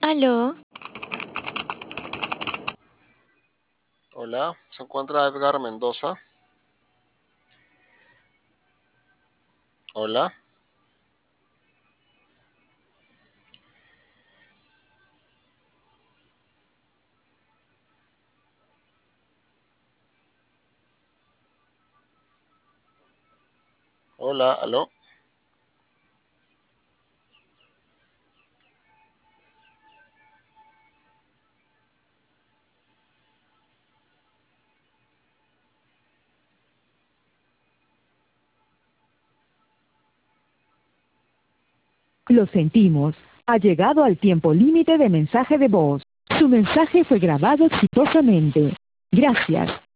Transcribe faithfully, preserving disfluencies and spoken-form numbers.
Aló, Hola, se encuentra Edgar Mendoza. Hola, hola, aló. Lo sentimos. Ha llegado al tiempo límite de mensaje de voz. Su mensaje fue grabado exitosamente. Gracias.